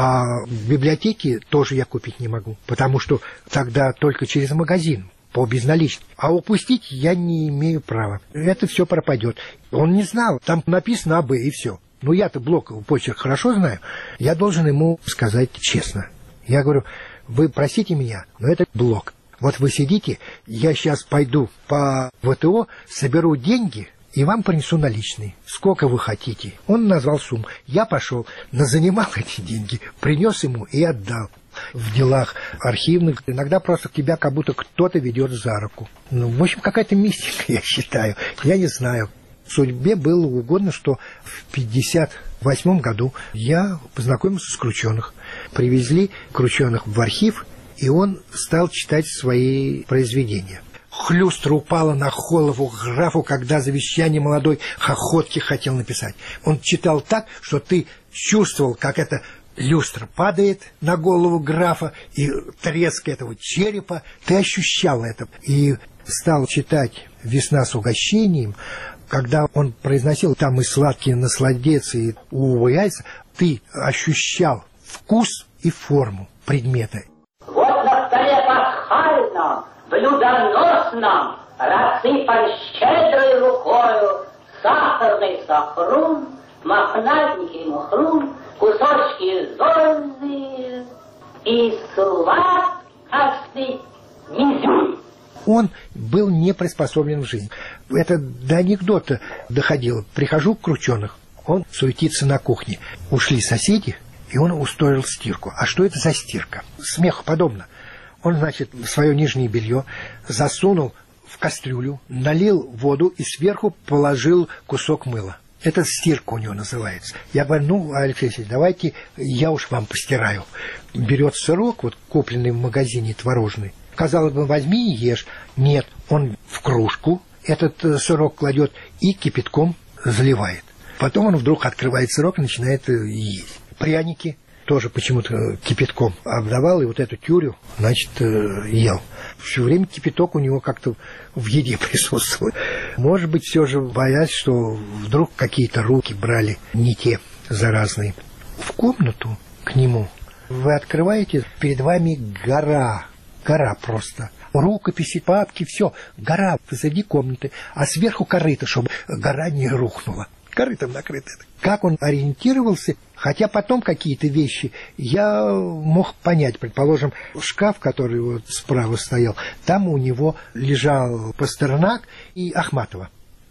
А в библиотеке тоже я купить не могу, потому что тогда только через магазин, по безналичной. А упустить я не имею права. Это все пропадет. Он не знал, там написано АБ и все. Но я-то Блоков почерк хорошо знаю. Я должен ему сказать честно. Я говорю, вы простите меня, но это Блок. Вот вы сидите, я сейчас пойду по вэ тэ о, соберу деньги и вам принесу наличные. Сколько вы хотите? Он назвал сумму. Я пошел, назанимал эти деньги, принес ему и отдал. В делах архивных иногда просто тебя как будто кто-то ведет за руку. Ну, в общем, какая-то мистика, я считаю. Я не знаю. В судьбе было угодно, что в пятьдесят восьмом году я познакомился с Крученых. Привезли Крученых в архив, и он стал читать свои произведения. Хлюстра упала на голову графу, когда завещание молодой хохотки хотел написать. Он читал так, что ты чувствовал, как это люстра падает на голову графа, и треск этого черепа, ты ощущал это. И стал читать «Весна с угощением», когда он произносил там и сладкие насладец, и у яйца, ты ощущал вкус и форму предмета. Вот на столе пасхальном, блюдоносном, рассыпан щедрой рукою сахарный сахрун, мохнатенький мухрун, кусочки зольные и сладкостный низюль. Он был не приспособлен в жизни. Это до анекдота доходило. Прихожу к Крученых, он суетится на кухне. Ушли соседи, и он устроил стирку. А что это за стирка? Смеху подобно. Он, значит, свое нижнее белье засунул в кастрюлю, налил воду и сверху положил кусок мыла. Это стирка у него называется. Я говорю, ну, Алексей Алексеевич, давайте я уж вам постираю. Берет сырок, вот купленный в магазине творожный. Казалось бы, возьми и ешь. Нет, он в кружку этот сырок кладет и кипятком заливает. Потом он вдруг открывает сырок и начинает есть. Пряники тоже почему-то кипятком обдавал, и вот эту тюрю, значит, ел. Все время кипяток у него как-то в еде присутствует. Может быть, все же боясь, что вдруг какие-то руки брали не те заразные. В комнату к нему вы открываете, перед вами гора. Гора просто. Рукописи, папки, все. Гора посреди комнаты, а сверху корыто, чтобы гора не рухнула. Корытом накрыто. Как он ориентировался, хотя потом какие-то вещи я мог понять. Предположим, шкаф, который вот справа стоял, там у него лежал Пастернак и Ахматова.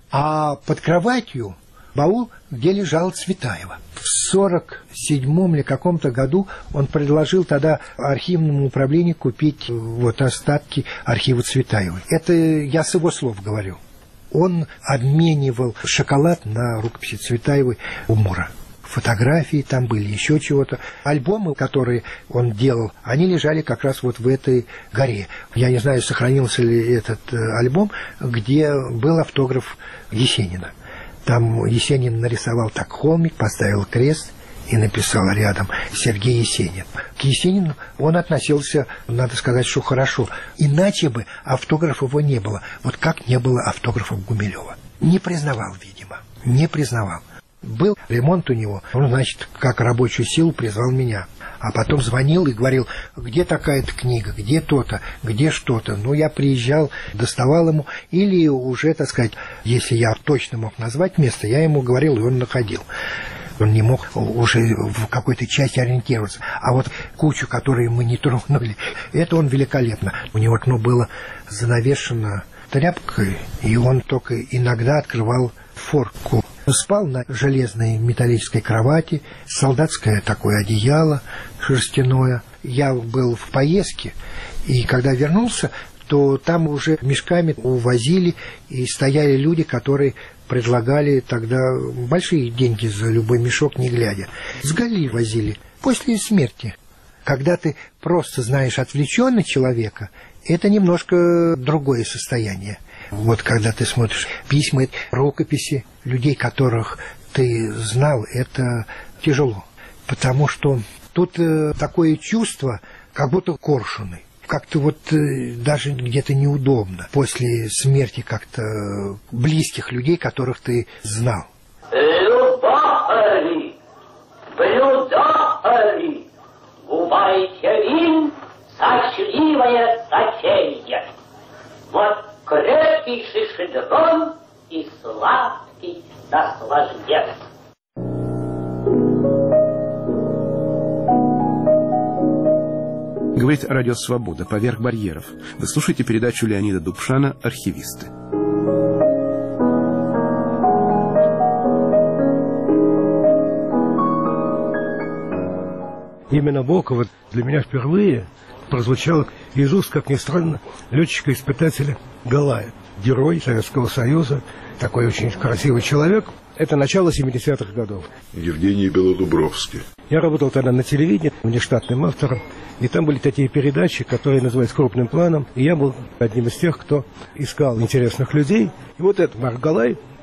А под кроватью баул, где лежала Цветаева. В сорок седьмом или каком-то году он предложил тогда архивному управлению купить вот остатки архива Цветаевой. Это я с его слов говорю. Он обменивал шоколад на рукописи Цветаевой у Мура. Фотографии там были, еще чего-то. Альбомы, которые он делал, они лежали как раз вот в этой горе. Я не знаю, сохранился ли этот альбом, где был автограф Есенина. Там Есенин нарисовал так холмик, поставил крест и написал рядом «Сергей Есенин». К Есенину он относился, надо сказать, что хорошо. Иначе бы автографа его не было. Вот как не было автографов Гумилева. Не признавал, видимо. Не признавал. Был ремонт у него. Он, значит, как рабочую силу призвал меня. А потом звонил и говорил, где такая-то книга, где то-то, где что-то. Ну, я приезжал, доставал ему. Или уже, так сказать, если я точно мог назвать место, я ему говорил, и он находил. Он не мог уже в какой-то части ориентироваться. А вот кучу, которую мы не тронули, это он великолепно. У него окно было занавешено тряпкой, и он только иногда открывал фортку. Спал на железной металлической кровати, солдатское такое одеяло шерстяное. Я был в поездке, и когда вернулся, то там уже мешками увозили, и стояли люди, которые предлагали тогда большие деньги за любой мешок, не глядя. С Гали возили после смерти. Когда ты просто знаешь отвлеченно человека, это немножко другое состояние. Вот когда ты смотришь письма, рукописи людей, которых ты знал, это тяжело. Потому что тут э, такое чувство, как будто коршуны. Как-то вот э, даже где-то неудобно после смерти как-то близких людей, которых ты знал. Любахари, блюдахари, бувайте вин, сочливое сочелье. Вот крепкий шишедрон и сладкий наслаждец. Говорит Радио Свобода «Поверх барьеров». Вы слушаете передачу Леонида Дубшана «Архивисты». Именно Волкова для меня впервые прозвучало из уст, как ни странно, летчика-испытателя Галая. Герой Советского Союза, такой очень красивый человек. Это начало семидесятых годов. Евгений Белодубровский. Я работал тогда на телевидении, внештатным автором, и там были такие передачи, которые назывались «Крупным планом», и я был одним из тех, кто искал интересных людей. И вот этот Марк Галай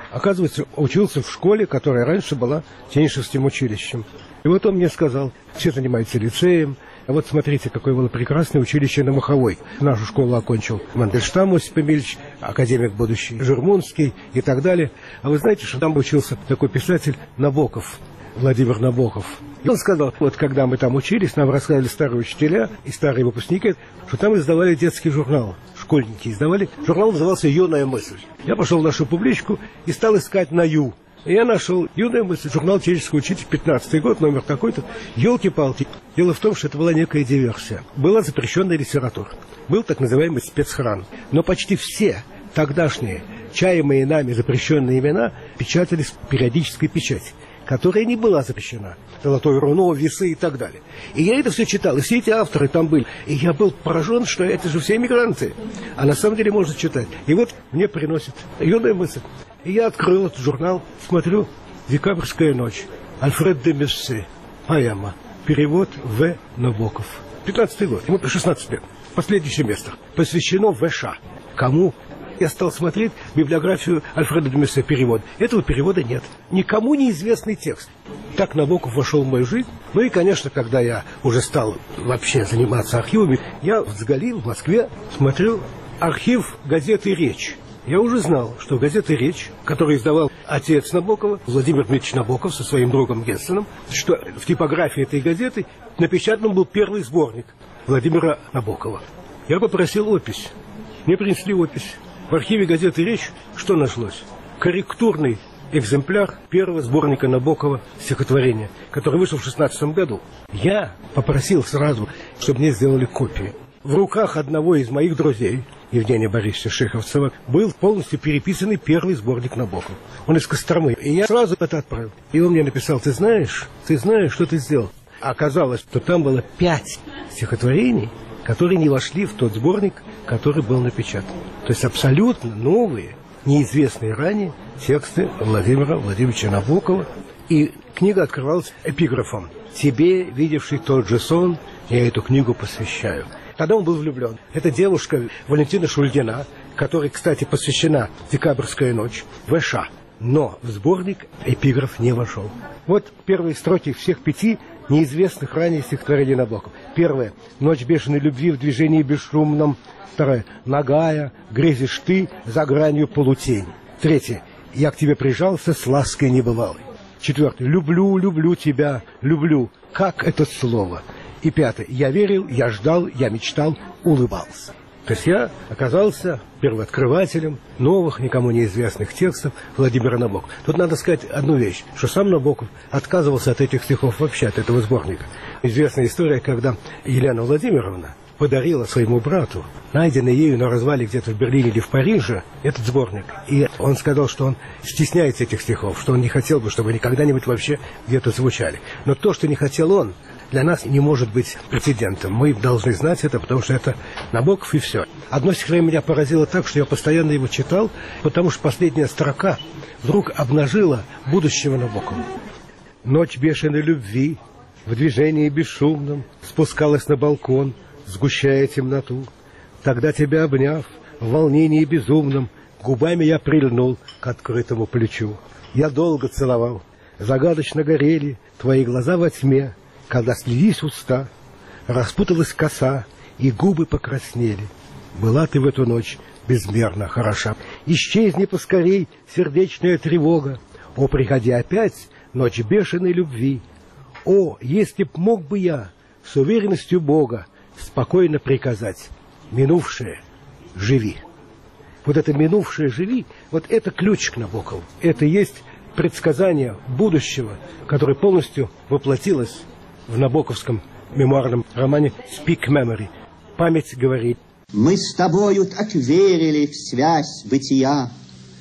оказывается, учился в школе, которая раньше была Тенишевским училищем. И вот он мне сказал, все занимаются лицеем, а вот смотрите, какое было прекрасное училище на Маховой. Нашу школу окончил Мандельштам Осип Эмильевич, академик будущий Жирмунский и так далее. А вы знаете, что там учился такой писатель Набоков, Владимир Набоков. И он сказал, вот когда мы там учились, нам рассказали старые учителя и старые выпускники, что там издавали детский журнал. Школьники издавали. Журнал назывался «Юная мысль». Я пошел в нашу публичку и стал искать на «Ю». И я нашел «Юная мысль», журнал «Человеческий учитель», пятнадцатый год, номер такой-то. Ёлки-палки. Дело в том, что это была некая диверсия. Была запрещенная литература. Был так называемый спецхран. Но почти все тогдашние чаемые нами запрещенные имена печатались в периодической печати, которая не была запрещена. Золотое руно, весы и так далее. И я это все читал, и все эти авторы там были. И я был поражен, что это же все эмигранты. А на самом деле можно читать. И вот мне приносят «Юная мысль». И я открыл этот журнал, смотрю, «Декабрьская ночь», Альфред де Мюссе, поэма, перевод В. Набоков. пятнадцатый год, ему шестнадцать лет. Последний семестр. Посвящено В Ш. Кому? Я стал смотреть библиографию Альфреда де Мюссе, перевод. Этого перевода нет. Никому неизвестный текст. Так Набоков вошел в мою жизнь. Ну и, конечно, когда я уже стал вообще заниматься архивами, я в Цгали, в Москве, смотрю архив газеты «Речь». Я уже знал, что газета «Речь», которую издавал отец Набокова, Владимир Дмитриевич Набоков, со своим другом Гессеном, что в типографии этой газеты напечатан был первый сборник Владимира Набокова. Я попросил опись. Мне принесли опись. В архиве газеты «Речь» что нашлось? Корректурный экземпляр первого сборника Набокова стихотворения, который вышел в шестнадцатом году. Я попросил сразу, чтобы мне сделали копии. В руках одного из моих друзей, Евгения Борисовича Шиховцева, был полностью переписанный первый сборник Набокова. Он из Костромы. И я сразу это отправил. И он мне написал: ты знаешь, ты знаешь, что ты сделал? Оказалось, что там было пять стихотворений, которые не вошли в тот сборник, который был напечатан. То есть абсолютно новые, неизвестные ранее тексты Владимира Владимировича Набокова. И книга открывалась эпиграфом: «Тебе, видевший тот же сон, я эту книгу посвящаю». Тогда он был влюблен. Это девушка Валентина Шульгина, которой, кстати, посвящена «Декабрьская ночь», В Ш. Но в сборник эпиграф не вошел. Вот первые строки всех пяти неизвестных ранее стихотворений Набокова. Первое: «Ночь бешеной любви в движении бесшумном». Второе: «Нагая, грезишь ты за гранью полутень». Третье: «Я к тебе прижался с лаской небывалой». Четвертое: «Люблю, люблю тебя, люблю». Как это слово? И пятое: «Я верил, я ждал, я мечтал, улыбался». То есть я оказался первооткрывателем новых, никому неизвестных текстов Владимира Набокова. Тут надо сказать одну вещь, что сам Набоков отказывался от этих стихов вообще, от этого сборника. Известная история, когда Елена Владимировна подарила своему брату, найденный ею на развале где-то в Берлине или в Париже, этот сборник. И он сказал, что он стесняется этих стихов, что он не хотел бы, чтобы они когда-нибудь вообще где-то звучали. Но то, что не хотел он, для нас не может быть прецедентом. Мы должны знать это, потому что это Набоков и все. Одно стихотворение меня поразило так, что я постоянно его читал, потому что последняя строка вдруг обнажила будущего Набокова. «Ночь бешеной любви в движении бесшумном спускалась на балкон, сгущая темноту. Тогда тебя обняв, в волнении безумном, губами я прильнул к открытому плечу. Я долго целовал, загадочно горели твои глаза во тьме, когда слились уста, распуталась коса, и губы покраснели. Была ты в эту ночь безмерно хороша. Исчезни поскорей сердечная тревога. О, приходи опять, ночь бешеной любви. О, если б мог бы я с уверенностью Бога спокойно приказать: минувшее живи». Вот это «минувшее живи», вот это ключ к Набокову. Это есть предсказание будущего, которое полностью воплотилось в набоковском мемуарном романе «Speak Memory». Память говорит: «Мы с тобою так верили в связь бытия,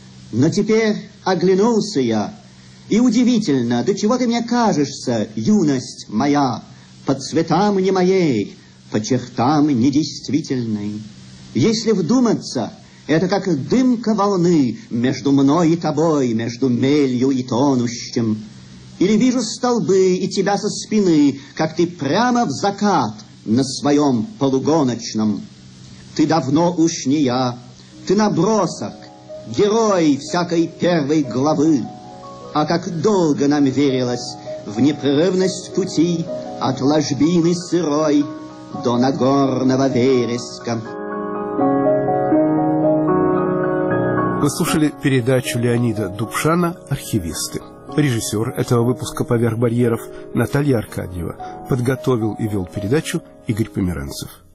но теперь оглянулся я, и удивительно, до чего ты мне кажешься, юность моя, по цветам не моей, по чертам недействительной. Если вдуматься, это как дымка волны между мной и тобой, между мелью и тонущим. Или вижу столбы и тебя со спины, как ты прямо в закат на своем полугоночном. Ты давно уж не я, ты набросок, герой всякой первой главы. А как долго нам верилось в непрерывность пути от ложбины сырой до Нагорного вереска. Вы слушали передачу Леонида Дубшана «Архивисты». Режиссер этого выпуска «Поверх барьеров» Наталья Аркадьева. Подготовил и вел передачу Игорь Померанцев.